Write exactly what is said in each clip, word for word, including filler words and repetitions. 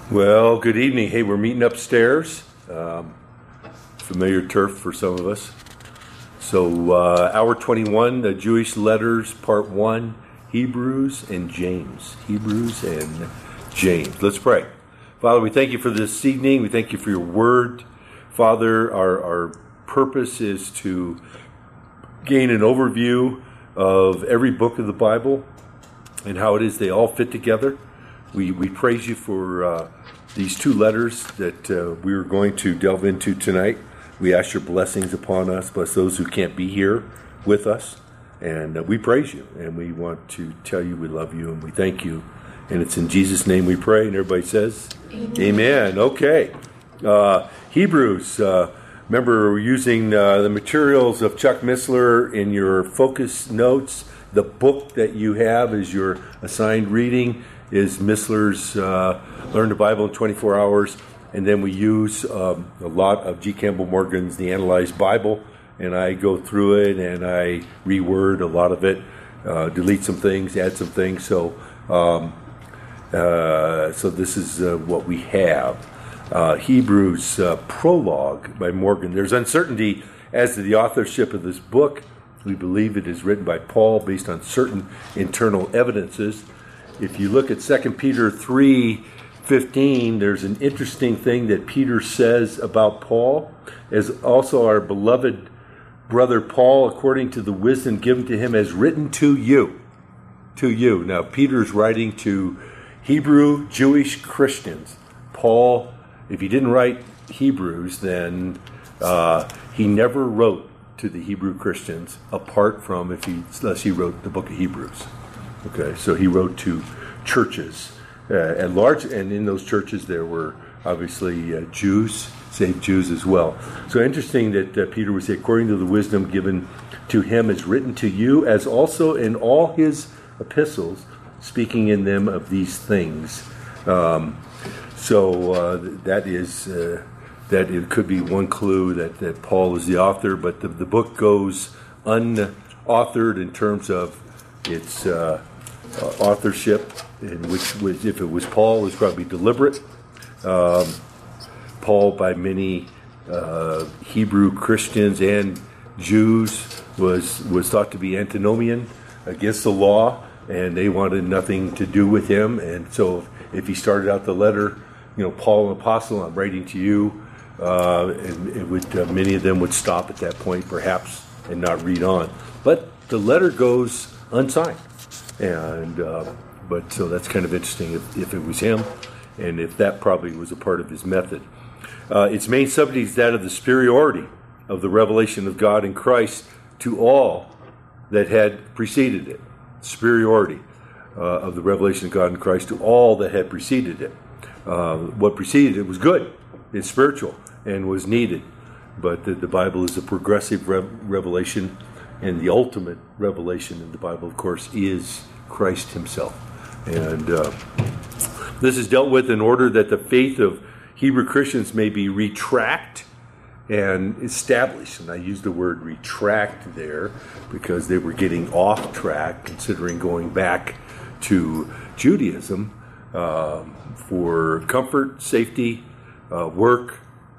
Well, good evening. Hey, we're meeting upstairs. Um, familiar turf for some of us. So, uh, hour twenty-one, the Jewish letters, part one, Hebrews and James. Hebrews and James. Let's pray. Father, we thank you for this evening. We thank you for your word. Father, our, our purpose is to gain an overview of every book of the Bible and how it is they all fit together. We we praise you for uh, these two letters that uh, we are going to delve into tonight. We ask your blessings upon us, bless those who can't be here with us. And uh, we praise you, and we want to tell you we love you, and we thank you. And it's in Jesus' name we pray, and everybody says, Amen. Amen. Okay. Uh, Hebrews. Uh, remember, we're using uh, the materials of Chuck Missler in your focus notes. The book that you have is your assigned reading is Missler's uh, Learn the Bible in twenty-four hours, and then we use um, a lot of G. Campbell Morgan's The Analyzed Bible, and I go through it and I reword a lot of it, uh, delete some things, add some things. So, um, uh, so this is uh, what we have. Uh, Hebrews uh, prologue by Morgan. There's uncertainty as to the authorship of this book. We believe it is written by Paul based on certain internal evidences. If you look at Second Peter three fifteen, there's an interesting thing that Peter says about Paul, as also our beloved brother Paul, according to the wisdom given to him, has written to you. To you. Now, Peter's writing to Hebrew Jewish Christians. Paul, if he didn't write Hebrews, then uh, he never wrote to the Hebrew Christians, apart from if he, unless he wrote the book of Hebrews. Okay, so he wrote to churches uh, at large, and in those churches there were obviously uh, Jews, saved Jews as well. So interesting that uh, Peter would say, according to the wisdom given to him is written to you, as also in all his epistles, speaking in them of these things. Um, so uh, that is uh, that it could be one clue that, that Paul is the author, but the, the book goes unauthored in terms of its uh, uh, authorship, in which was, if it was Paul, it was probably deliberate. Um, Paul, by many uh, Hebrew Christians and Jews, was was thought to be antinomian, against the law, and they wanted nothing to do with him. And so, if he started out the letter, you know, Paul, an apostle, I'm writing to you, uh, and it would uh, many of them would stop at that point, perhaps, and not read on. But the letter goes unsigned, and uh, but so that's kind of interesting if, if it was him, and if that probably was a part of his method. Uh, its main subject is that of the superiority of the revelation of God in Christ to all that had preceded it. Superiority uh, of the revelation of God in Christ to all that had preceded it. Uh, what preceded it was good, it's spiritual, and was needed. But the, the Bible is a progressive re- revelation, and the ultimate revelation in the Bible, of course, is Christ himself. And uh, this is dealt with in order that the faith of Hebrew Christians may be retract and established. And I use the word retract there because they were getting off track, considering going back to Judaism uh, for comfort, safety, uh, work,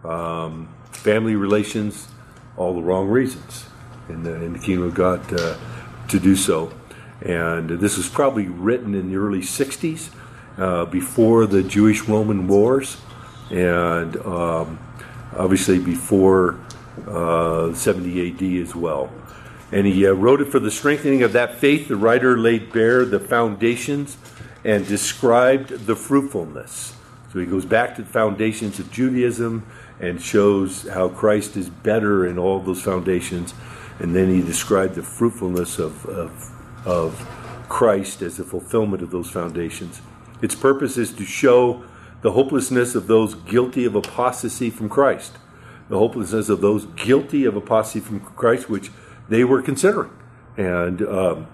um, family relations, all the wrong reasons in the, in the kingdom of God uh, to do so. And this was probably written in the early sixties, uh, before the Jewish-Roman wars, and um, obviously before uh, seventy A D as well. And he uh, wrote it for the strengthening of that faith. The writer laid bare the foundations and described the fruitfulness. So he goes back to the foundations of Judaism and shows how Christ is better in all those foundations. And then he described the fruitfulness of, of, of Christ as the fulfillment of those foundations. Its purpose is to show the hopelessness of those guilty of apostasy from Christ. The hopelessness of those guilty of apostasy from Christ, which they were considering. And um,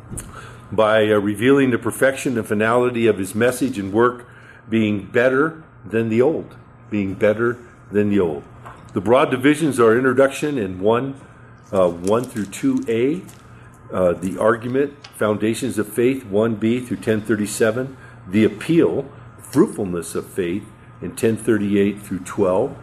by uh, revealing the perfection and finality of his message and work being better than the old. Being better than the old. The broad divisions are introduction in one, uh, one through two A, uh, the argument, foundations of faith, one B through ten thirty-seven, the appeal, fruitfulness of faith in ten thirty-eight through twelve.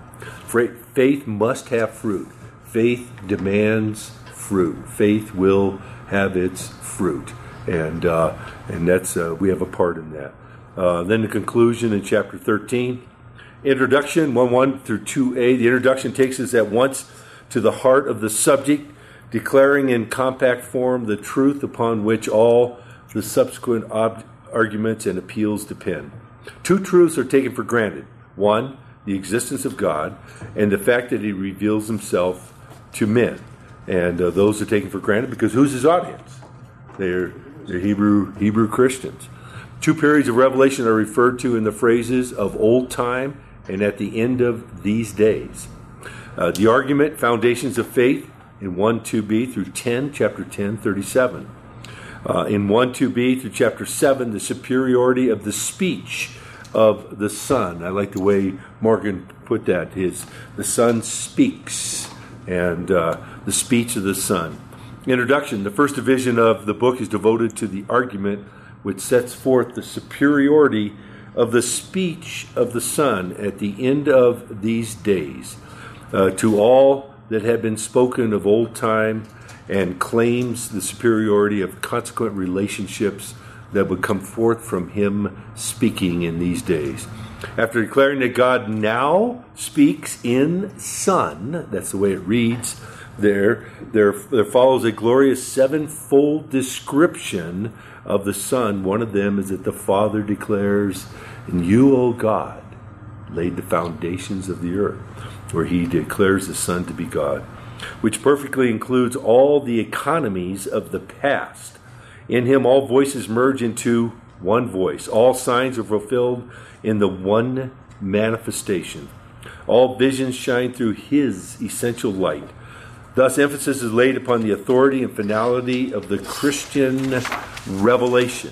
Faith must have fruit. Faith demands fruit. Faith will have its fruit, and uh, and that's uh, we have a part in that. Uh, then the conclusion in chapter thirteen, introduction one one through two a. The introduction takes us at once to the heart of the subject, declaring in compact form the truth upon which all the subsequent ob- arguments and appeals depend. Two truths are taken for granted. One, the existence of God, and the fact that he reveals himself to men. And uh, those are taken for granted because who's his audience? They're, they're Hebrew Hebrew Christians. Two periods of revelation are referred to in the phrases of old time and at the end of these days. Uh, the argument, foundations of faith, in one two b through ten, chapter ten, thirty-seven. Uh, in one two b through chapter seven, the superiority of the speech of the Son. I like the way Morgan put that. His, the Son speaks, and uh, the speech of the Son. Introduction. The first division of the book is devoted to the argument which sets forth the superiority of the speech of the Son at the end of these days, uh, to all that have been spoken of old time, and claims the superiority of consequent relationships that would come forth from him speaking in these days. After declaring that God now speaks in Son, that's the way it reads there, there, there follows a glorious sevenfold description of the Son. One of them is that the Father declares, "And you, O God, laid the foundations of the earth," where he declares the Son to be God, which perfectly includes all the economies of the past. In him all voices merge into one voice. All signs are fulfilled in the one manifestation. All visions shine through his essential light. Thus, emphasis is laid upon the authority and finality of the Christian revelation.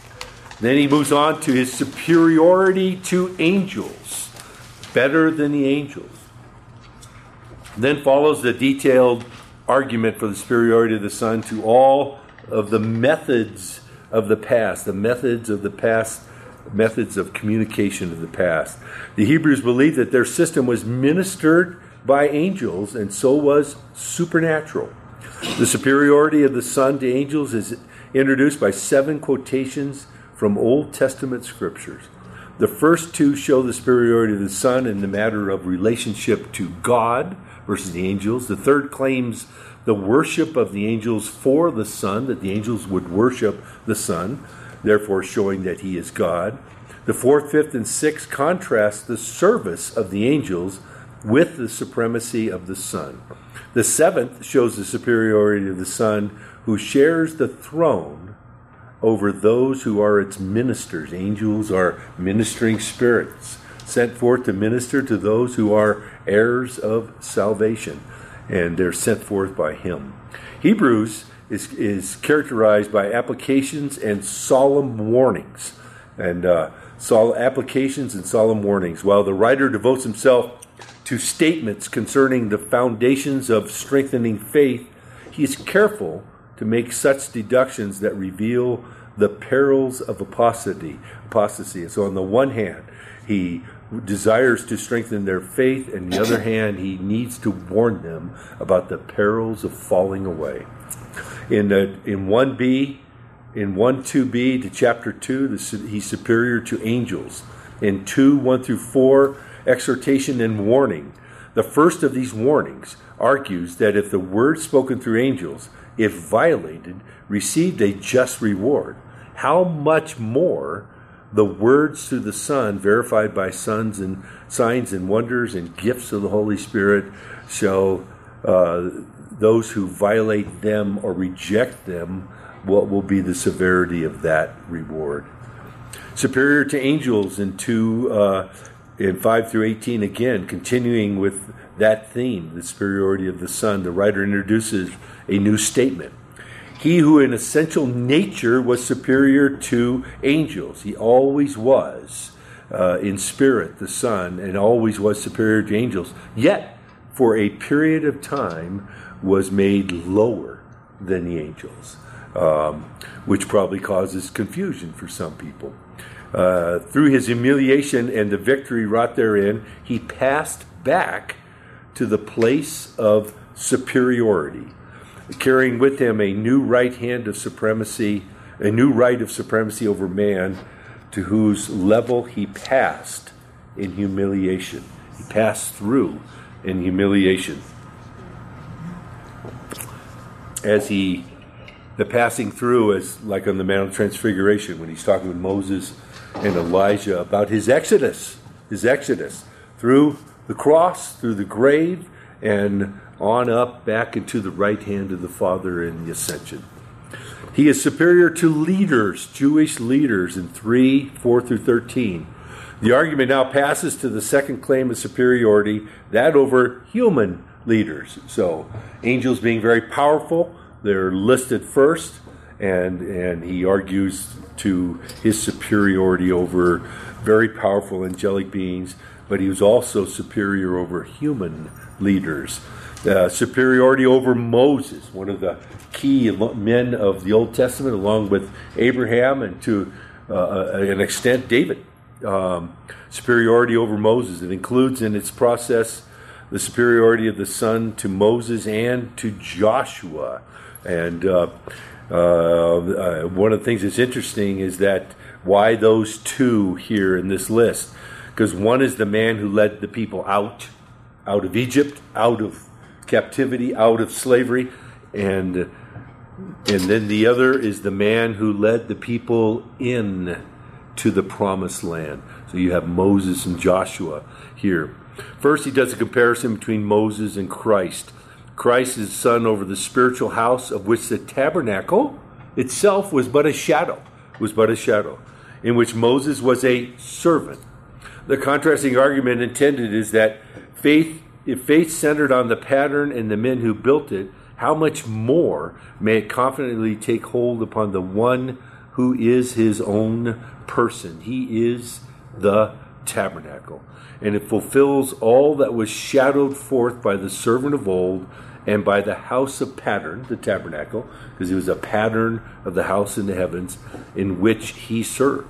Then he moves on to his superiority to angels, better than the angels. Then follows the detailed argument for the superiority of the Son to all of the methods of the past, the methods of the past, methods of communication of the past. The Hebrews believed that their system was ministered by angels, and so was supernatural. The superiority of the Son to angels is introduced by seven quotations from Old Testament scriptures. The first two show the superiority of the Son in the matter of relationship to God versus the angels. The third claims the worship of the angels for the Son, that the angels would worship the Son, therefore showing that he is God. The fourth, fifth, and sixth contrast the service of the angels with the supremacy of the Son. The seventh shows the superiority of the Son, who shares the throne over those who are its ministers. Angels are ministering spirits sent forth to minister to those who are heirs of salvation, and they're sent forth by him. Hebrews is, is characterized by applications and solemn warnings, and uh, sol- applications and solemn warnings. While the writer devotes himself to statements concerning the foundations of strengthening faith, he is careful to make such deductions that reveal the perils of apostasy. apostasy. And so on the one hand, he desires to strengthen their faith, and on the other hand, he needs to warn them about the perils of falling away. In the, in one b, in one two b to chapter two, the, he's superior to angels. In two one through four, exhortation and warning. The first of these warnings argues that if the word spoken through angels, if violated, received a just reward, how much more the words through the Son, verified by sons and signs and wonders and gifts of the Holy Spirit, shall uh, those who violate them or reject them, what will be the severity of that reward? Superior to angels in two. Uh, In five through eighteen, again, continuing with that theme, the superiority of the Son, the writer introduces a new statement. He who in essential nature was superior to angels, he always was uh, in spirit, the Son, and always was superior to angels, yet for a period of time was made lower than the angels, um, which probably causes confusion for some people. Uh, through his humiliation and the victory wrought therein, he passed back to the place of superiority, carrying with him a new right hand of supremacy, a new right of supremacy over man, to whose level he passed in humiliation. He passed through in humiliation. As he, the passing through, as like on the Mount of Transfiguration, when he's talking with Moses and Elijah about his exodus, his exodus through the cross, through the grave, and on up back into the right hand of the Father in the ascension. He is superior to leaders, Jewish leaders, in three, four through thirteen. The argument now passes to the second claim of superiority, that over human leaders. So, angels being very powerful, they're listed first, and, and he argues to his superiority over very powerful angelic beings, but he was also superior over human leaders. Uh, superiority over Moses, one of the key men of the Old Testament, along with Abraham and to uh, an extent David. Um, superiority over Moses. It includes in its process the superiority of the Son to Moses and to Joshua. And uh, uh, uh, one of the things that's interesting is that why those two here in this list? Because one is the man who led the people out, out of Egypt, out of captivity, out of slavery, and and then the other is the man who led the people in to the promised land. So you have Moses and Joshua here. First, he does a comparison between Moses and Christ. Christ is son over the spiritual house, of which the tabernacle itself was but a shadow, was but a shadow, in which Moses was a servant. The contrasting argument intended is that faith, if faith centered on the pattern and the men who built it, how much more may it confidently take hold upon the one who is his own person? He is the tabernacle, and it fulfills all that was shadowed forth by the servant of old and by the house of pattern, the tabernacle, because it was a pattern of the house in the heavens in which he served.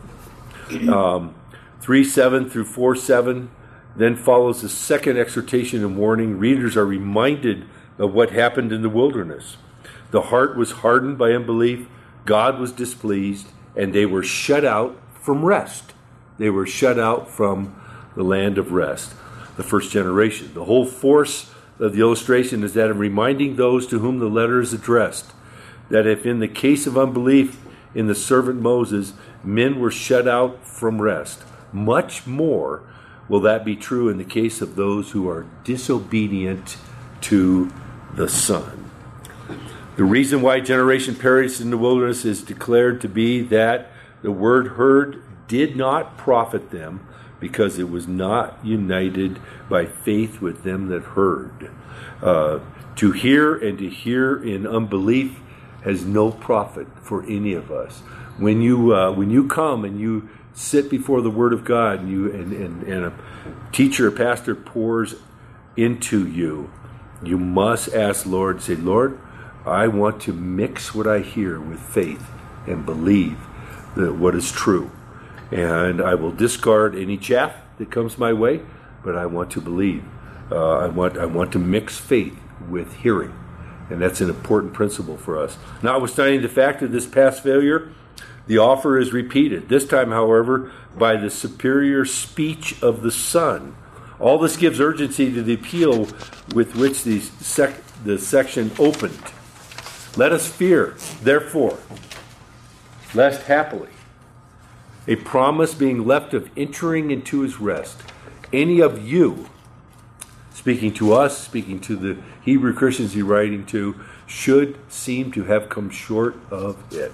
Um, three seven through four seven then follows the second exhortation and warning. Readers are reminded of what happened in the wilderness. The heart was hardened by unbelief, God was displeased, and they were shut out from rest. They were shut out from the land of rest, the first generation. The whole force of the illustration is that of reminding those to whom the letter is addressed, that if in the case of unbelief in the servant Moses, men were shut out from rest, much more will that be true in the case of those who are disobedient to the Son. The reason why generation perished in the wilderness is declared to be that the word heard did not profit them, because it was not united by faith with them that heard. Uh, to hear and to hear in unbelief has no profit for any of us. When you uh, when you come and you sit before the Word of God, and you and, and, and a teacher, a pastor pours into you, you must ask Lord, say, Lord, I want to mix what I hear with faith and believe that what is true. And I will discard any chaff that comes my way, but I want to believe. Uh, I want I want to mix faith with hearing. And that's an important principle for us. Notwithstanding the fact of this past failure, the offer is repeated. This time, however, by the superior speech of the Son. All this gives urgency to the appeal with which the, sec- the section opened. Let us fear, therefore, lest happily, a promise being left of entering into his rest, any of you, speaking to us, speaking to the Hebrew Christians he's writing to, should seem to have come short of it.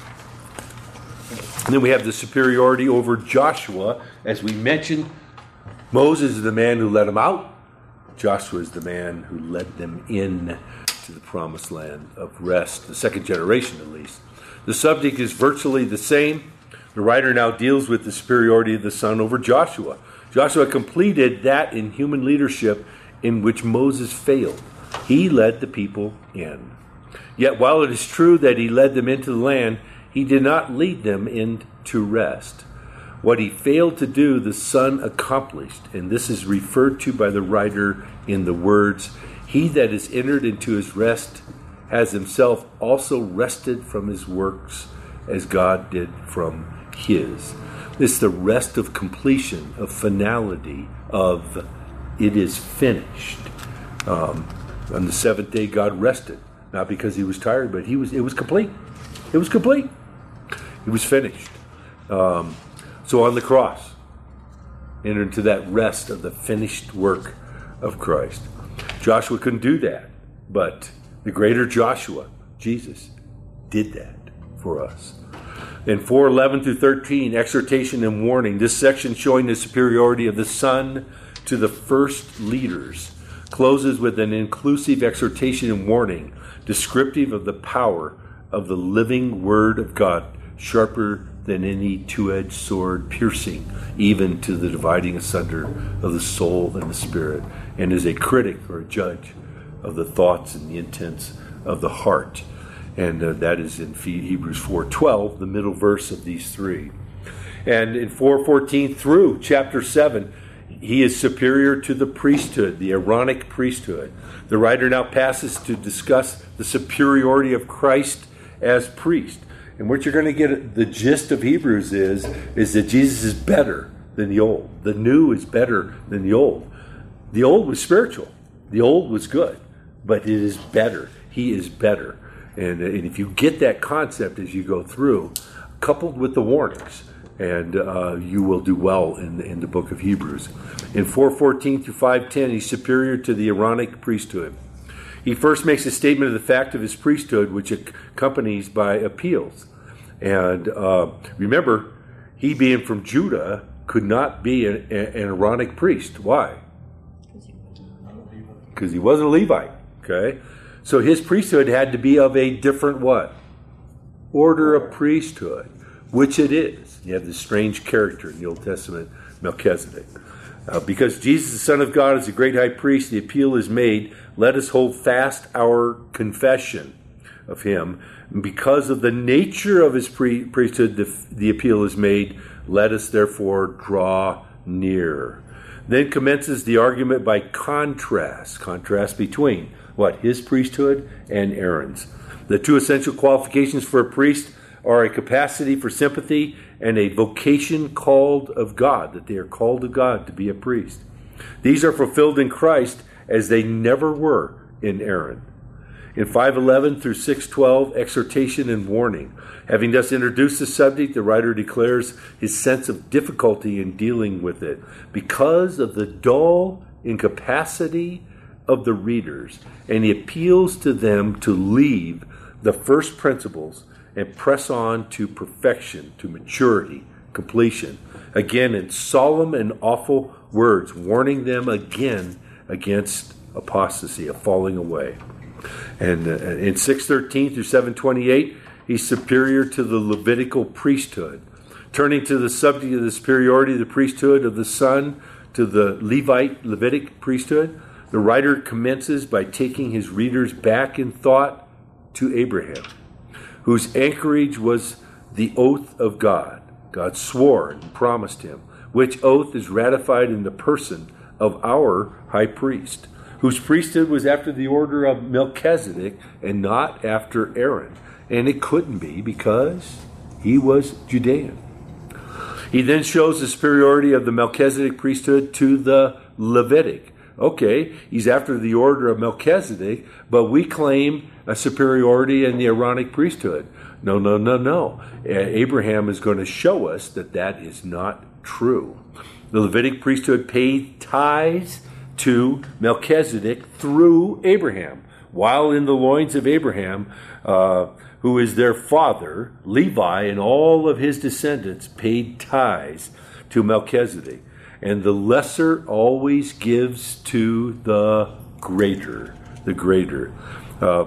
And then we have the superiority over Joshua. As we mentioned, Moses is the man who led them out. Joshua is the man who led them in to the promised land of rest, the second generation at least. The subject is virtually the same. The writer now deals with the superiority of the Son over Joshua. Joshua completed that in human leadership in which Moses failed. He led the people in. Yet while it is true that he led them into the land, he did not lead them into rest. What he failed to do, the Son accomplished. And this is referred to by the writer in the words, "He that is entered into his rest has himself also rested from his works as God did from his." It's the rest of completion, of finality, of it is finished. Um, on the seventh day, God rested, not because he was tired, but he was. It was complete. It was complete. It was finished. Um, so on the cross, enter into that rest of the finished work of Christ. Joshua couldn't do that, but the greater Joshua, Jesus, did that for us. In four eleven through thirteen, exhortation and warning. This section showing the superiority of the Son to the first leaders closes with an inclusive exhortation and warning, descriptive of the power of the living Word of God, sharper than any two-edged sword, piercing even to the dividing asunder of the soul and the spirit, and is a critic or a judge of the thoughts and the intents of the heart. And uh, that is in Hebrews four twelve, the middle verse of these three. And in four fourteen through chapter seven, he is superior to the priesthood, the Aaronic priesthood. The writer now passes to discuss the superiority of Christ as priest. And what you're going to get, the gist of Hebrews is, is that Jesus is better than the old. The new is better than the old. The old was spiritual. The old was good. But it is better. He is better. And, and if you get that concept as you go through, coupled with the warnings, and uh, you will do well in, in the book of Hebrews. In four fourteen through five ten, he's superior to the Aaronic priesthood. He first makes a statement of the fact of his priesthood, which accompanies by appeals. And uh, remember, he being from Judah could not be an, an Aaronic priest. Why? Because he wasn't a Levite. Okay, so his priesthood had to be of a different what? Order of priesthood, which it is. You have this strange character in the Old Testament, Melchizedek. Uh, because Jesus, the Son of God, is a great high priest, the appeal is made, let us hold fast our confession of him. And because of the nature of his pre- priesthood, the, the appeal is made, let us therefore draw near. Then commences the argument by contrast, contrast between what? His priesthood and Aaron's. The two essential qualifications for a priest are a capacity for sympathy and a vocation called of God, that they are called of God to be a priest. These are fulfilled in Christ as they never were in Aaron. In five eleven through six twelve, exhortation and warning. Having thus introduced the subject, the writer declares his sense of difficulty in dealing with it because of the dull incapacity of the readers, and he appeals to them to leave the first principles and press on to perfection, to maturity, completion. Again, in solemn and awful words, warning them again against apostasy, a falling away. And uh, in six thirteen through seven twenty-eight, he's superior to the Levitical priesthood. Turning to the subject of the superiority of the priesthood of the Son to the Levite, Levitic priesthood, the writer commences by taking his readers back in thought to Abraham, whose anchorage was the oath of God. God swore and promised him, which oath is ratified in the person of our high priest, whose priesthood was after the order of Melchizedek and not after Aaron. And it couldn't be because he was Judean. He then shows the superiority of the Melchizedek priesthood to the Levitic. Okay, he's after the order of Melchizedek, but we claim a superiority in the Aaronic priesthood. No, no, no, no. Abraham is going to show us that that is not true. The Levitic priesthood paid tithes to Melchizedek through Abraham, while in the loins of Abraham, uh, who is their father, Levi and all of his descendants paid tithes to Melchizedek. And the lesser always gives to the greater, the greater. Uh,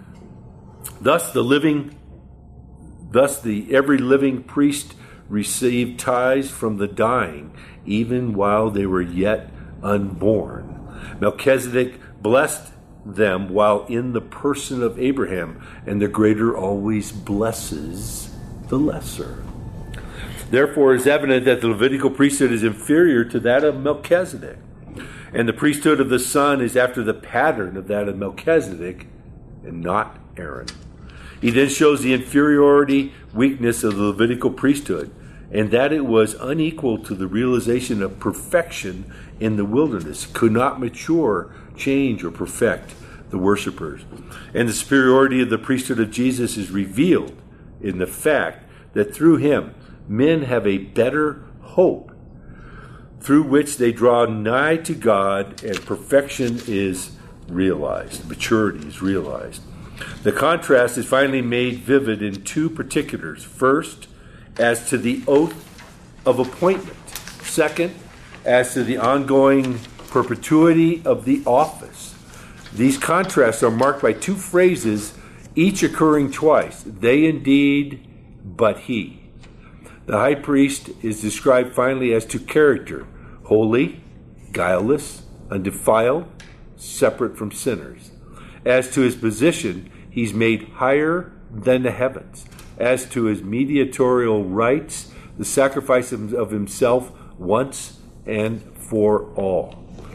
thus, the living, thus the every living priest received tithes from the dying, even while they were yet unborn. Melchizedek blessed them while in the person of Abraham, and the greater always blesses the lesser. Therefore, it is evident that the Levitical priesthood is inferior to that of Melchizedek. And the priesthood of the Son is after the pattern of that of Melchizedek and not Aaron. He then shows the inferiority, weakness of the Levitical priesthood, and that it was unequal to the realization of perfection in the wilderness, could not mature, change, or perfect the worshipers. And the superiority of the priesthood of Jesus is revealed in the fact that through him, men have a better hope through which they draw nigh to God, and perfection is realized, maturity is realized. The contrast is finally made vivid in two particulars. First, as to the oath of appointment. Second, as to the ongoing perpetuity of the office. These contrasts are marked by two phrases, each occurring twice. They indeed, but he. The high priest is described finally as to character, holy, guileless, undefiled, separate from sinners. As to his position, he's made higher than the heavens. As to his mediatorial rights, the sacrifice of himself once and for all.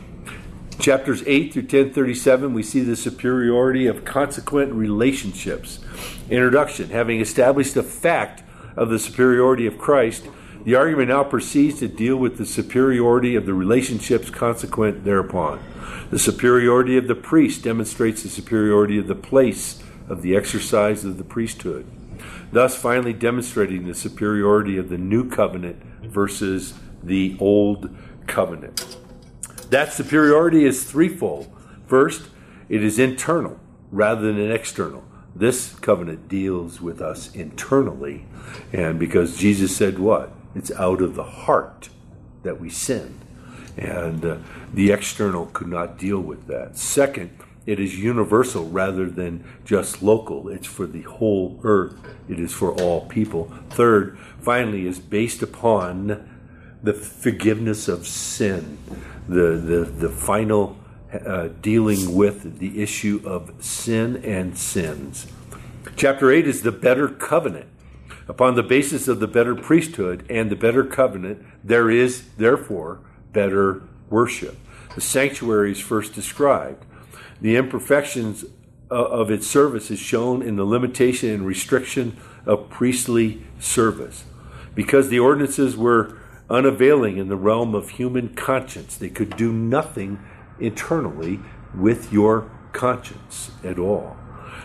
Chapters eight through ten thirty-seven, we see the superiority of consequent relationships. Introduction. Having established the fact of the superiority of Christ, the argument now proceeds to deal with the superiority of the relationships consequent thereupon. The superiority of the priest demonstrates the superiority of the place of the exercise of the priesthood, thus finally demonstrating the superiority of the new covenant versus the old covenant. That superiority is threefold. First, it is internal rather than external. This covenant deals with us internally, and because Jesus said what? It's out of the heart that we sin, and uh, the external could not deal with that. Second, it is universal rather than just local. It's for the whole earth. It is for all people. Third, finally, is based upon the forgiveness of sin, the the, the final uh, dealing with the issue of sin and sins. Chapter eight is the better covenant. Upon the basis of the better priesthood and the better covenant, there is, therefore, better worship. The sanctuary is first described. The imperfections of its service is shown in the limitation and restriction of priestly service. Because the ordinances were unavailing in the realm of human conscience, they could do nothing internally with your conscience at all.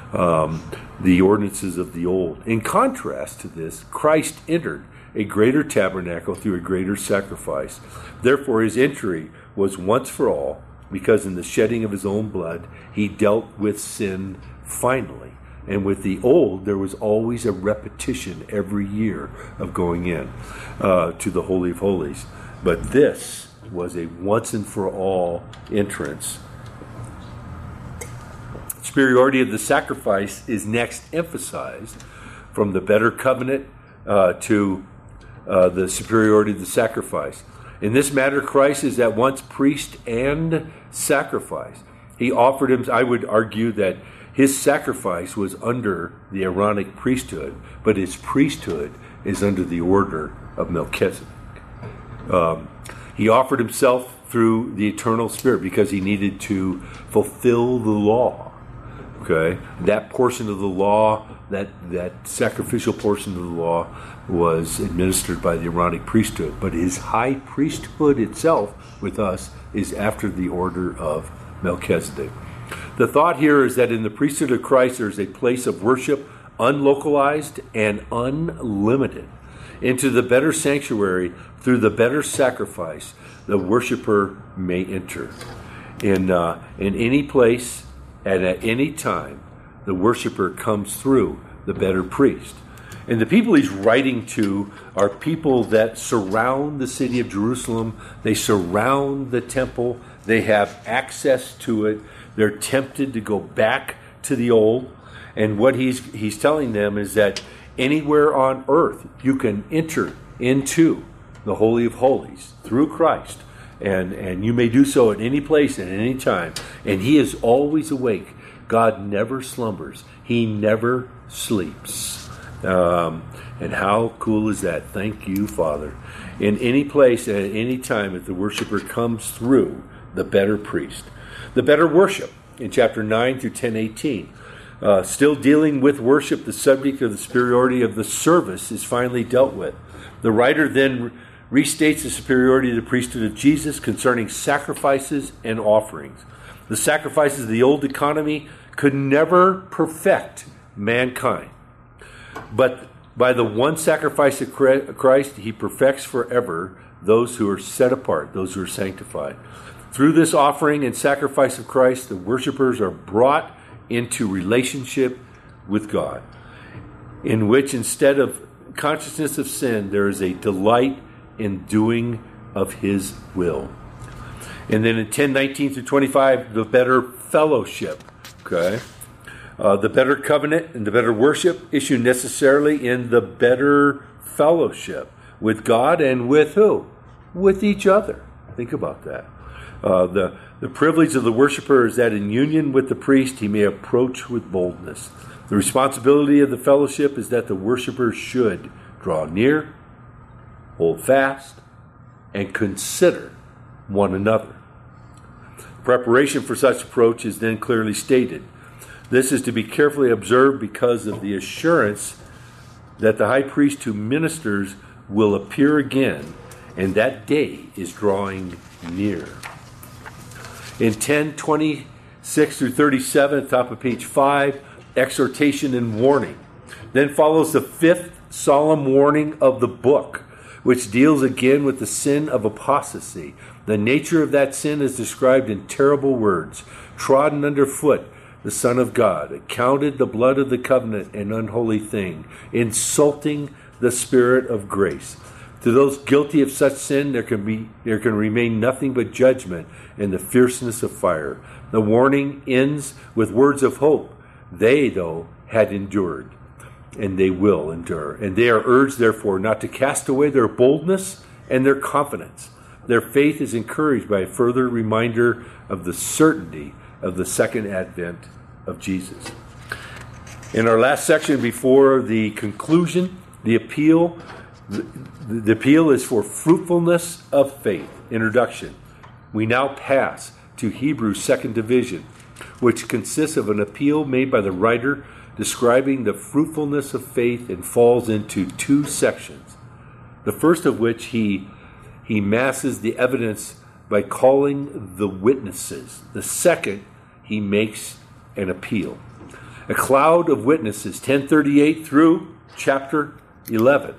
Um, the ordinances of the old. In contrast to this, Christ entered a greater tabernacle through a greater sacrifice. Therefore, his entry was once for all, because in the shedding of his own blood, he dealt with sin finally. And with the old, there was always a repetition every year of going in uh, to the Holy of Holies. But this was a once and for all entrance. Superiority of the sacrifice is next emphasized from the better covenant uh, to uh, the superiority of the sacrifice. In this matter, Christ is at once priest and sacrifice. He offered him, I would argue that his sacrifice was under the Aaronic priesthood, but his priesthood is under the order of Melchizedek. Um, he offered himself through the eternal Spirit because he needed to fulfill the law. Okay, that portion of the law, that, that sacrificial portion of the law was administered by the Aaronic priesthood, but his high priesthood itself with us is after the order of Melchizedek. The thought here is that in the priesthood of Christ there is a place of worship unlocalized and unlimited. Into the better sanctuary, through the better sacrifice, the worshiper may enter. In, uh, in any place and at any time, the worshiper comes through the better priest. And the people he's writing to are people that surround the city of Jerusalem. They surround the temple. They have access to it. They're tempted to go back to the old. And what he's he's telling them is that anywhere on earth you can enter into the Holy of Holies through Christ. And, and you may do so at any place and at any time. And he is always awake. God never slumbers. He never sleeps. Um, And how cool is that? Thank you, Father. In any place and at any time, if the worshiper comes through, the better priest. The better worship in chapter nine through ten eighteen. Uh, still dealing with worship, the subject of the superiority of the service is finally dealt with. The writer then restates the superiority of the priesthood of Jesus concerning sacrifices and offerings. The sacrifices of the old economy could never perfect mankind. But by the one sacrifice of Christ, he perfects forever those who are set apart, those who are sanctified. Through this offering and sacrifice of Christ, the worshipers are brought into relationship with God, in which instead of consciousness of sin, there is a delight in doing of his will. And then in ten nineteen through twenty-five, the better fellowship. Okay? Uh, the better covenant and the better worship issue necessarily in the better fellowship with God and with who? With each other. Think about that. Uh, the, the privilege of the worshiper is that in union with the priest, he may approach with boldness. The responsibility of the fellowship is that the worshiper should draw near, hold fast, and consider one another. Preparation for such approach is then clearly stated. This is to be carefully observed because of the assurance that the high priest who ministers will appear again, and that day is drawing near. In ten twenty-six through thirty-seven, top of page five, exhortation and warning. Then follows the fifth solemn warning of the book, which deals again with the sin of apostasy. The nature of that sin is described in terrible words. Trodden underfoot, the Son of God, accounted the blood of the covenant an unholy thing, insulting the Spirit of grace. To those guilty of such sin, there can be there can remain nothing but judgment and the fierceness of fire. The warning ends with words of hope. They, though, had endured, and they will endure. And they are urged, therefore, not to cast away their boldness and their confidence. Their faith is encouraged by a further reminder of the certainty of the second advent of Jesus. In our last section before the conclusion, the appeal, the, the appeal is for fruitfulness of faith. Introduction. We now pass to Hebrews' second division, which consists of an appeal made by the writer describing the fruitfulness of faith and falls into two sections. The first of which he he masses the evidence by calling the witnesses. The second, he makes an appeal. A cloud of witnesses, ten thirty-eight through chapter eleven.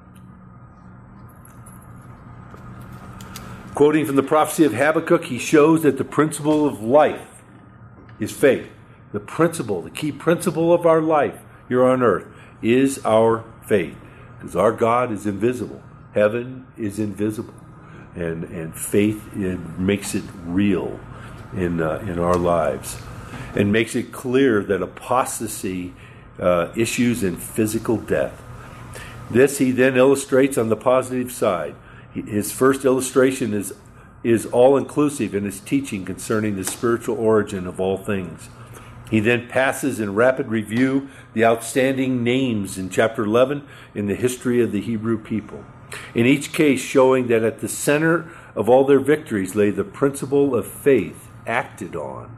Quoting from the prophecy of Habakkuk, he shows that the principle of life is faith. The principle, the key principle of our life here on earth is our faith. Because our God is invisible. Heaven is invisible. And and faith, it makes it real in uh, in our lives. And makes it clear that apostasy uh, issues in physical death. This he then illustrates on the positive side. His first illustration is is all-inclusive in his teaching concerning the spiritual origin of all things. He then passes in rapid review the outstanding names in chapter eleven in the history of the Hebrew people. In each case showing that at the center of all their victories lay the principle of faith acted on.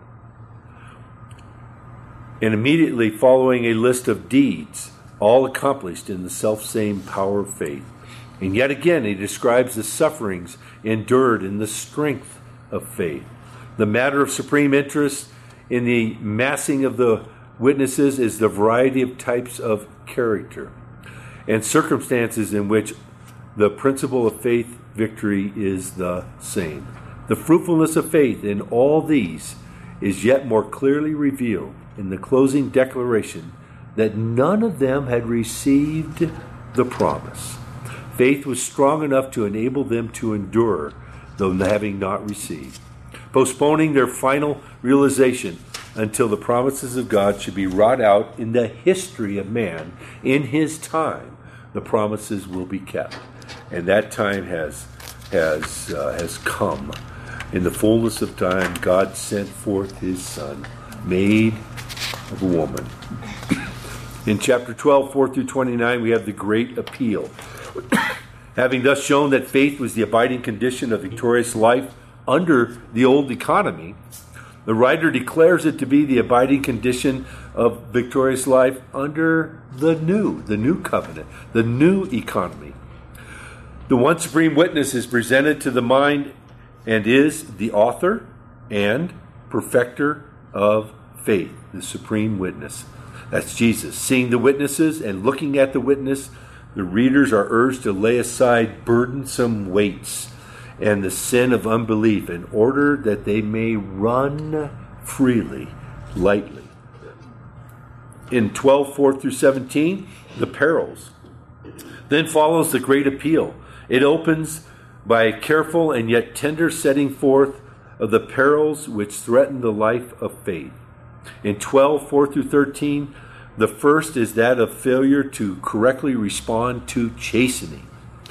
And immediately following a list of deeds, all accomplished in the selfsame power of faith. And yet again, he describes the sufferings endured in the strength of faith. The matter of supreme interest in the massing of the witnesses is the variety of types of character and circumstances in which the principle of faith victory is the same. The fruitfulness of faith in all these is yet more clearly revealed in the closing declaration that none of them had received the promise. Faith was strong enough to enable them to endure, though having not received, postponing their final realization until the promises of God should be wrought out in the history of man. In his time, the promises will be kept. And that time has has uh, has come. In the fullness of time, God sent forth his Son, made of a woman. In chapter twelve, four through twenty-nine, we have the great appeal. Having thus shown that faith was the abiding condition of victorious life under the old economy, the writer declares it to be the abiding condition of victorious life under the new, the new covenant, the new economy. The one supreme witness is presented to the mind and is the author and perfecter of faith, the supreme witness. That's Jesus. Seeing the witnesses and looking at the witness, the readers are urged to lay aside burdensome weights and the sin of unbelief in order that they may run freely, lightly. In twelve, four through seventeen, the perils. Then follows the great appeal. It opens by a careful and yet tender setting forth of the perils which threaten the life of faith. In twelve, four through thirteen, the first is that of failure to correctly respond to chastening.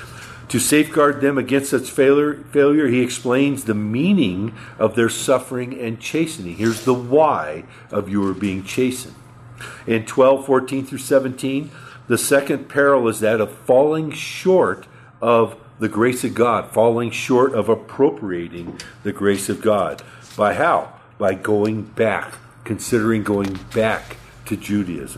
To safeguard them against such failure, failure, he explains the meaning of their suffering and chastening. Here's the why of your being chastened. In twelve, fourteen through seventeen, the second peril is that of falling short of the grace of God, falling short of appropriating the grace of God. By how? By going back, considering going back to Judaism,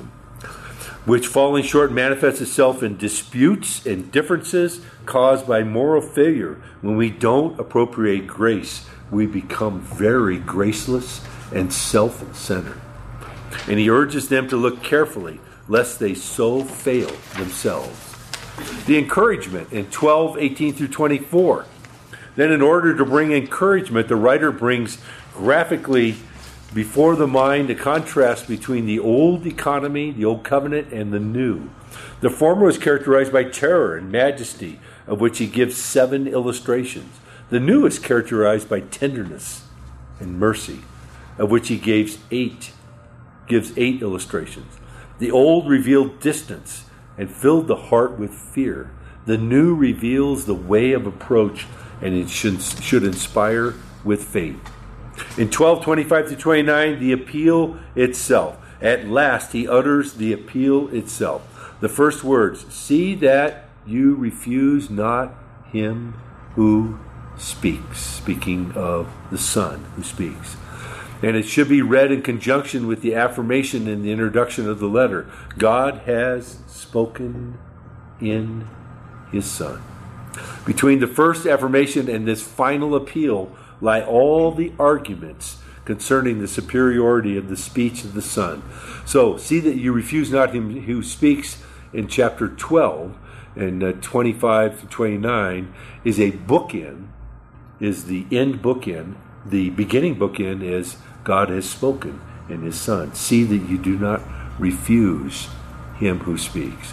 which falling short manifests itself in disputes and differences caused by moral failure. When we don't appropriate grace, we become very graceless and self-centered. And he urges them to look carefully, lest they so fail themselves. The encouragement in twelve, eighteen through twenty-four. Then in order to bring encouragement, the writer brings graphically before the mind a contrast between the old economy, the old covenant, and the new. The former was characterized by terror and majesty, of which he gives seven illustrations. The new is characterized by tenderness and mercy, of which he gives eight, gives eight illustrations. The old revealed distance and filled the heart with fear. The new reveals the way of approach, and it should, should inspire with faith. In twelve, twenty-five to twenty-nine, the appeal itself. At last, he utters the appeal itself. The first words, see that you refuse not him who speaks. Speaking of the Son who speaks. And it should be read in conjunction with the affirmation in the introduction of the letter. God has spoken in his Son. Between the first affirmation and this final appeal lie all the arguments concerning the superiority of the speech of the Son. So, see that you refuse not him who speaks in chapter twelve and uh, twenty-five to twenty-nine is a bookend, is the end bookend. The beginning bookend is God has spoken in his Son. See that you do not refuse him who speaks.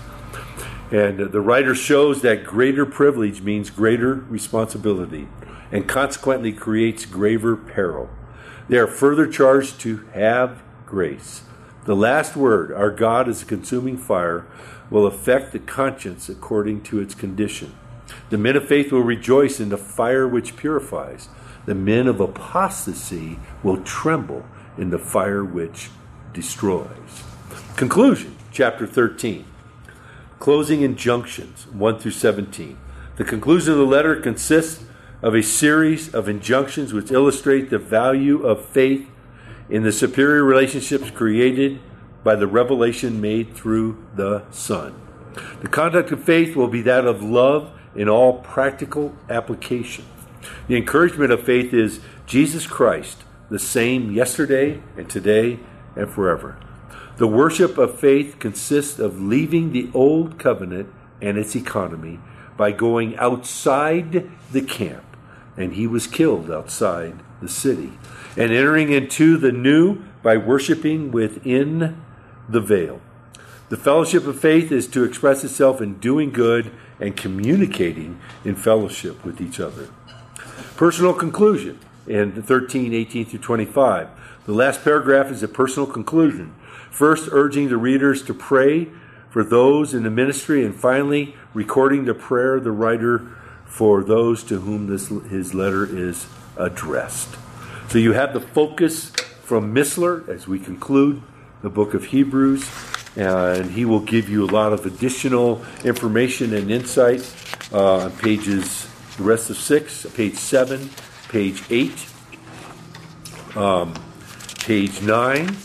And uh, the writer shows that greater privilege means greater responsibility, and consequently creates graver peril. They are further charged to have grace. The last word, our God is a consuming fire, will affect the conscience according to its condition. The men of faith will rejoice in the fire which purifies. The men of apostasy will tremble in the fire which destroys. Conclusion, chapter thirteen. Closing injunctions, one through seventeen. The conclusion of the letter consists of a series of injunctions which illustrate the value of faith in the superior relationships created by the revelation made through the Son. The conduct of faith will be that of love in all practical application. The encouragement of faith is Jesus Christ, the same yesterday and today and forever. The worship of faith consists of leaving the old covenant and its economy by going outside the camp, and he was killed outside the city, and entering into the new by worshiping within the veil. The fellowship of faith is to express itself in doing good and communicating in fellowship with each other. Personal conclusion in thirteen, eighteen through twenty-five. The last paragraph is a personal conclusion. First, urging the readers to pray for those in the ministry, and finally, recording the prayer of the writer for those to whom this his letter is addressed. So you have the focus from Missler as we conclude the book of Hebrews. and he will give you a lot of additional information and insight uh, on pages, the rest of six, page seven, page eight, um, page nine,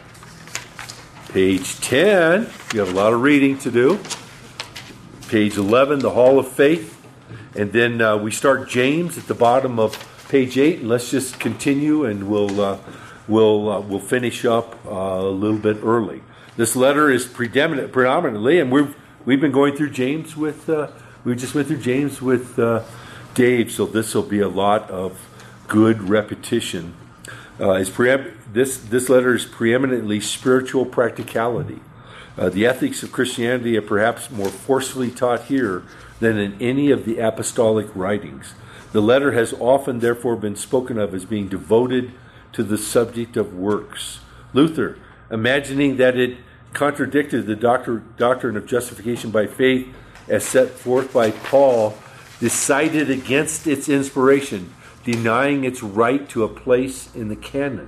page ten. You have a lot of reading to do. Page eleven, the Hall of Faith. And then uh, we start James at the bottom of page eight. And let's just continue, and we'll uh, we'll uh, we'll finish up uh, a little bit early. This letter is predominant, predominantly, and we've we've been going through James with uh, we just went through James with uh, Dave. So this will be a lot of good repetition. Uh, is preem- this this letter is preeminently spiritual practicality. Uh, the ethics of Christianity are perhaps more forcefully taught here than in any of the apostolic writings. The letter has often, therefore, been spoken of as being devoted to the subject of works. Luther, imagining that it contradicted the doctor, doctrine of justification by faith as set forth by Paul, decided against its inspiration, denying its right to a place in the canon.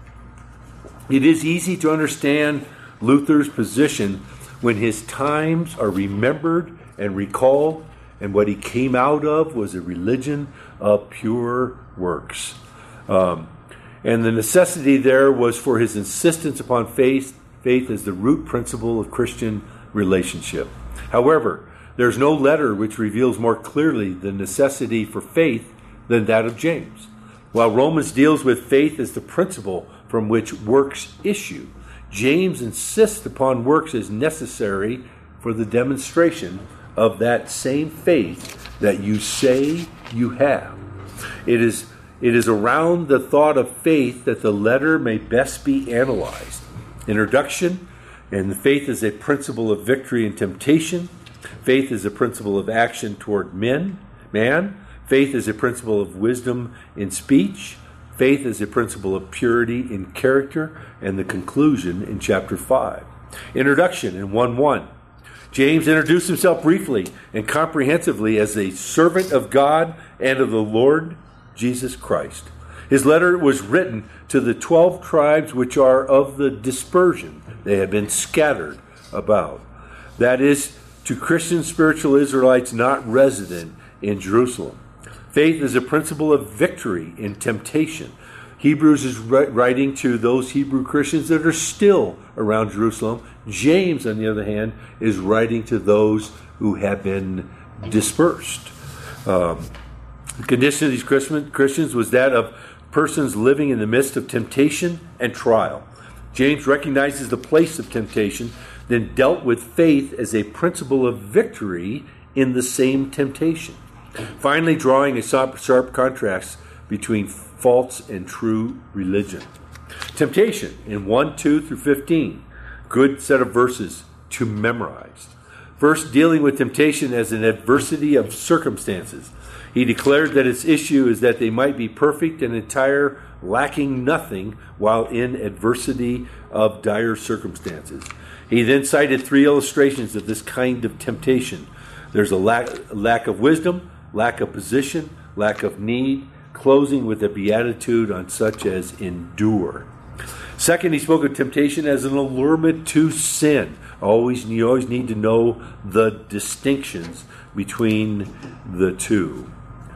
It is easy to understand Luther's position when his times are remembered and recalled, and what he came out of was a religion of pure works. Um, and the necessity there was for his insistence upon faith, faith as the root principle of Christian relationship. However, there's no letter which reveals more clearly the necessity for faith than that of James. While Romans deals with faith as the principle from which works issue, James insists upon works as necessary for the demonstration of that same faith that you say you have. It is, it is around the thought of faith that the letter may best be analyzed. Introduction, and faith is a principle of victory in temptation. Faith is a principle of action toward men, man. Faith is a principle of wisdom in speech. Faith is a principle of purity in character, and the conclusion in chapter five. Introduction in one one. James introduced himself briefly and comprehensively as a servant of God and of the Lord Jesus Christ. His letter was written to the twelve tribes which are of the dispersion. They have been scattered about. That is, to Christian spiritual Israelites not resident in Jerusalem. Faith is a principle of victory in temptation. Hebrews is writing to those Hebrew Christians that are still around Jerusalem. James, on the other hand, is writing to those who have been dispersed. Um, the condition of these Christians was that of persons living in the midst of temptation and trial. James recognizes the place of temptation, then dealt with faith as a principle of victory in the same temptation. Finally, drawing a sharp contrast between false and true religion. Temptation in one, two through fifteen. Good set of verses to memorize. First, dealing with temptation as an adversity of circumstances. He declared that its issue is that they might be perfect and entire, lacking nothing while in adversity of dire circumstances. He then cited three illustrations of this kind of temptation. There's a lack, lack of wisdom, lack of position, lack of need, closing with a beatitude on such as endure. Second, he spoke of temptation as an allurement to sin. Always, you always need to know the distinctions between the two.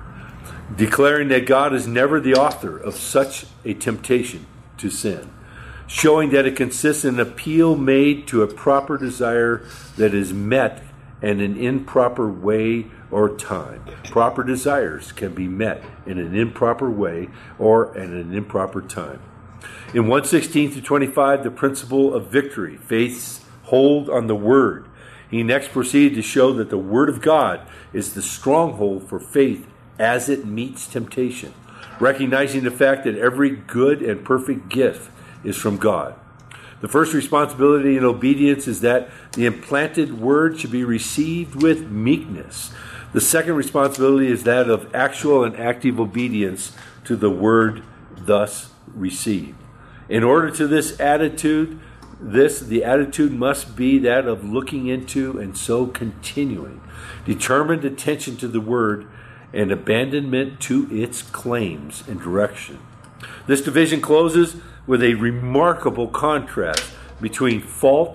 Declaring that God is never the author of such a temptation to sin. Showing that it consists in an appeal made to a proper desire that is met in an improper way or time. Proper desires can be met in an improper way or at an improper time. In one sixteen through twenty-five, the principle of victory, faith's hold on the Word. He next proceeded to show that the Word of God is the stronghold for faith as it meets temptation, recognizing the fact that every good and perfect gift is from God. The first responsibility in obedience is that the implanted Word should be received with meekness. The second responsibility is that of actual and active obedience to the Word thus received. In order to this attitude, this the attitude must be that of looking into and so continuing, determined attention to the Word and abandonment to its claims and direction. This division closes with a remarkable contrast between false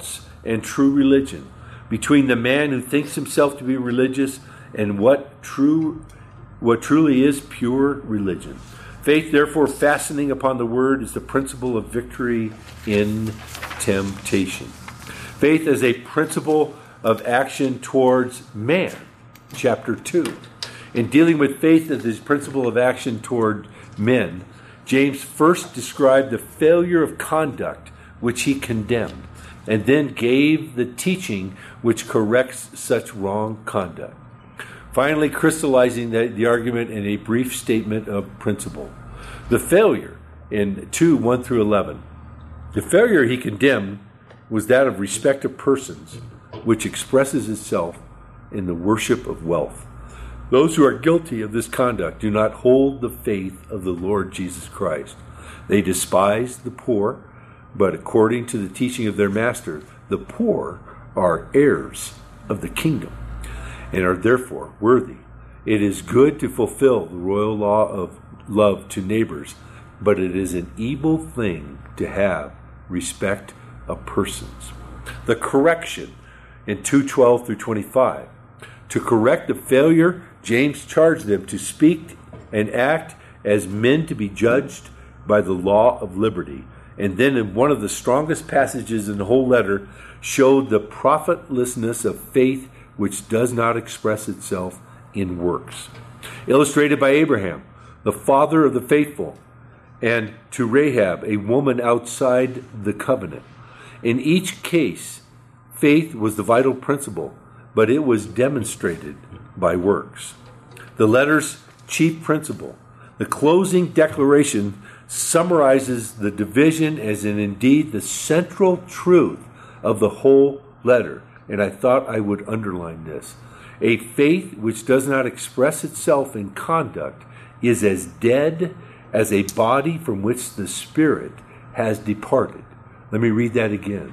and true religion, between the man who thinks himself to be religious and what true, what truly is pure religion. Faith, therefore, fastening upon the word, is the principle of victory in temptation. Faith as a principle of action towards man, chapter two. In dealing with faith as his principle of action toward men, James first described the failure of conduct which he condemned, and then gave the teaching which corrects such wrong conduct. Finally, crystallizing the, the argument in a brief statement of principle. The failure in two, one through eleven. The failure he condemned was that of respect of persons, which expresses itself in the worship of wealth. Those who are guilty of this conduct do not hold the faith of the Lord Jesus Christ. They despise the poor, but according to the teaching of their master, the poor are heirs of the kingdom, and are therefore worthy. It is good to fulfill the royal law of love to neighbors, but it is an evil thing to have respect of persons. The correction in two twelve through twenty-five. To correct the failure, James charged them to speak and act as men to be judged by the law of liberty. And then in one of the strongest passages in the whole letter, showed the profitlessness of faith which does not express itself in works. Illustrated by Abraham, the father of the faithful, and to Rahab, a woman outside the covenant. In each case, faith was the vital principle, but it was demonstrated by works. The letter's chief principle, the closing declaration, summarizes the division as in indeed the central truth of the whole letter, and I thought I would underline this. A faith which does not express itself in conduct is as dead as a body from which the spirit has departed. Let me read that again.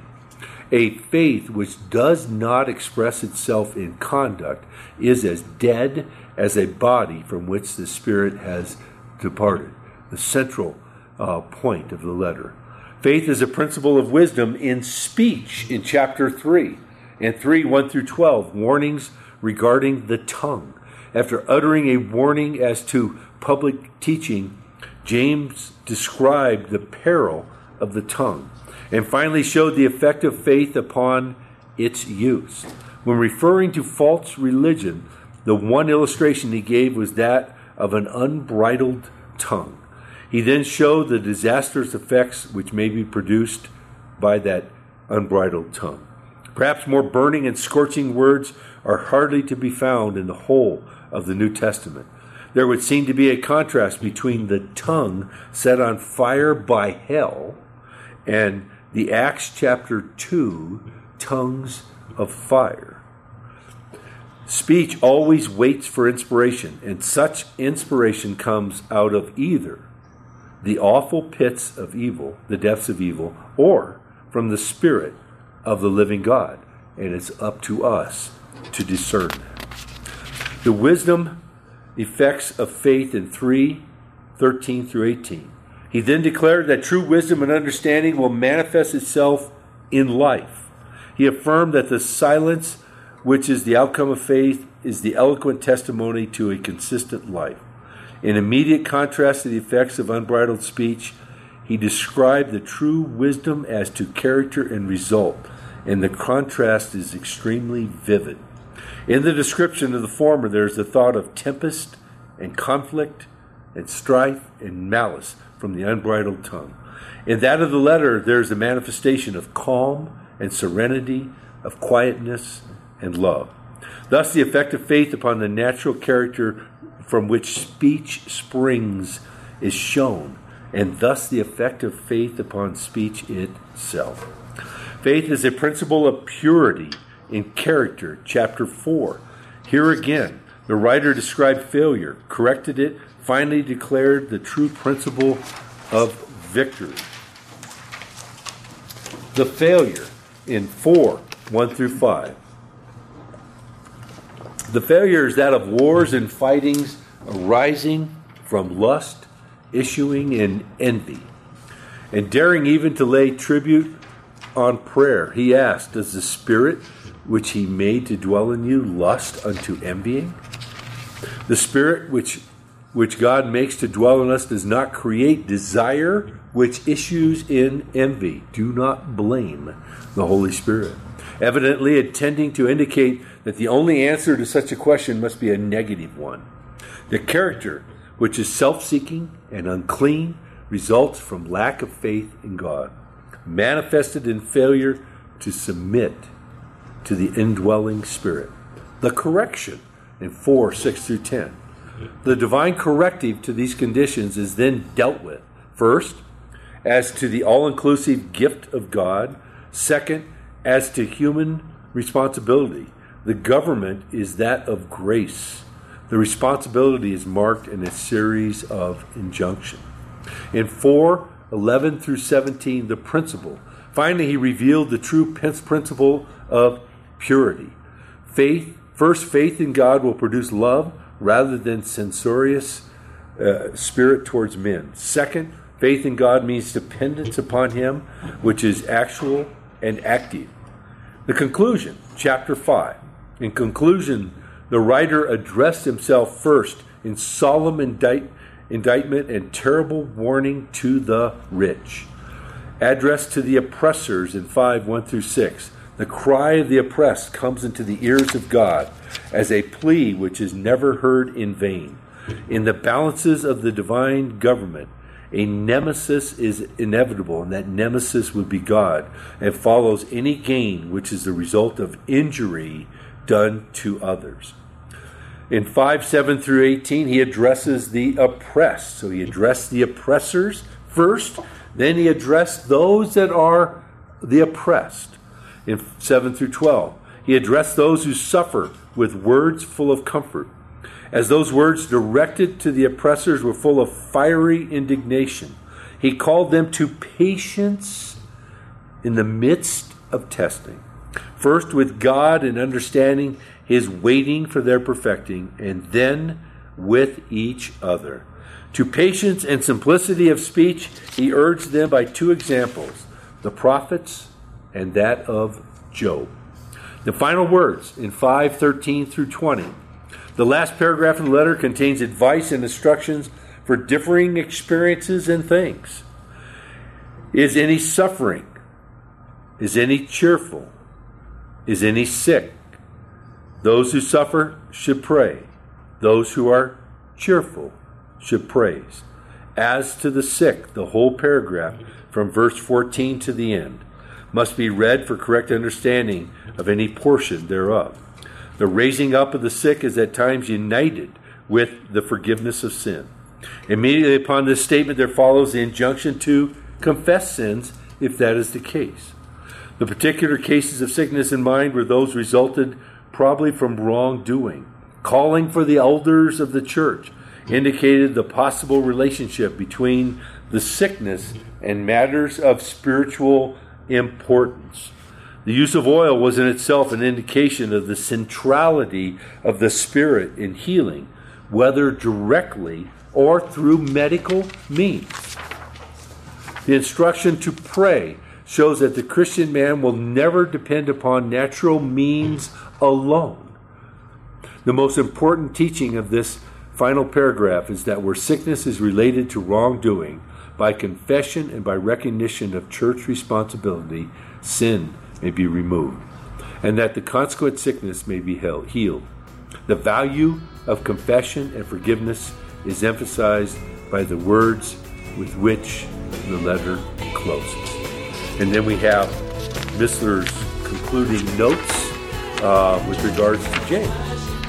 A faith which does not express itself in conduct is as dead as a body from which the spirit has departed. The central uh, point of the letter. Faith is a principle of wisdom in speech in chapter three. And three, one through twelve, warnings regarding the tongue. After uttering a warning as to public teaching, James described the peril of the tongue, and finally showed the effect of faith upon its use. When referring to false religion, the one illustration he gave was that of an unbridled tongue. He then showed the disastrous effects which may be produced by that unbridled tongue. Perhaps more burning and scorching words are hardly to be found in the whole of the New Testament. There would seem to be a contrast between the tongue set on fire by hell and the Acts chapter two tongues of fire. Speech always waits for inspiration, and such inspiration comes out of either the awful pits of evil, the depths of evil, or from the Spirit of the living God. And it's up to us to discern that. The wisdom effects of faith in three, thirteen through eighteen. He then declared that true wisdom and understanding will manifest itself in life. He affirmed that the silence, which is the outcome of faith, is the eloquent testimony to a consistent life. In immediate contrast to the effects of unbridled speech, he described the true wisdom as to character and result, and the contrast is extremely vivid. In the description of the former, there is the thought of tempest and conflict and strife and malice from the unbridled tongue. In that of the letter, there is a manifestation of calm and serenity, of quietness and love. Thus, the effect of faith upon the natural character from which speech springs is shown, and thus the effect of faith upon speech itself. Faith is a principle of purity in character, chapter four. Here again, the writer described failure, corrected it, finally declared the true principle of victory. The failure in four, one through five. The failure is that of wars and fightings arising from lust, issuing in envy, and daring even to lay tribute on prayer. He asked, does the Spirit which he made to dwell in you lust unto envying? The Spirit which which God makes to dwell in us does not create desire which issues in envy. Do not blame the Holy Spirit. Evidently intending to indicate that the only answer to such a question must be a negative one. The character which is self-seeking and unclean results from lack of faith in God, manifested in failure to submit to the indwelling Spirit. The correction in four, six through ten. The divine corrective to these conditions is then dealt with. First, as to the all-inclusive gift of God. Second, as to human responsibility. The government is that of grace. The responsibility is marked in a series of injunctions. In four, eleven through seventeen, the principle. Finally, he revealed the true principle of purity. Faith, first, faith in God will produce love rather than censorious uh, spirit towards men. Second, faith in God means dependence upon him, which is actual and active. The conclusion, chapter five. In conclusion, the writer addressed himself first in solemn indict, indictment and terrible warning to the rich. Addressed to the oppressors in five, one through six. The cry of the oppressed comes into the ears of God as a plea which is never heard in vain. In the balances of the divine government, a nemesis is inevitable, and that nemesis would be God, and follows any gain which is the result of injury done to others. In five, seven through eighteen, he addresses the oppressed. So he addressed the oppressors first, then he addressed those that are the oppressed. In seven through twelve, he addressed those who suffer with words full of comfort. As those words directed to the oppressors were full of fiery indignation, he called them to patience in the midst of testing. First with God in understanding his waiting for their perfecting, and then with each other. To patience and simplicity of speech, he urged them by two examples, the prophets and that of Job. The final words in five, thirteen through twenty. The last paragraph of the letter contains advice and instructions for differing experiences and things. Is any suffering? Is any cheerful? Is any sick? Those who suffer should pray. Those who are cheerful should praise. As to the sick, the whole paragraph from verse fourteen to the end must be read for correct understanding of any portion thereof. The raising up of the sick is at times united with the forgiveness of sin. Immediately upon this statement there follows the injunction to confess sins if that is the case. The particular cases of sickness in mind were those resulted probably from wrongdoing. Calling for the elders of the church indicated the possible relationship between the sickness and matters of spiritual importance. The use of oil was in itself an indication of the centrality of the Spirit in healing, whether directly or through medical means. The instruction to pray shows that the Christian man will never depend upon natural means alone. The most important teaching of this final paragraph is that where sickness is related to wrongdoing, by confession and by recognition of church responsibility, sin may be removed, and that the consequent sickness may be held, healed. The value of confession and forgiveness is emphasized by the words with which the letter closes. And then we have Missler's concluding notes uh, with regards to James.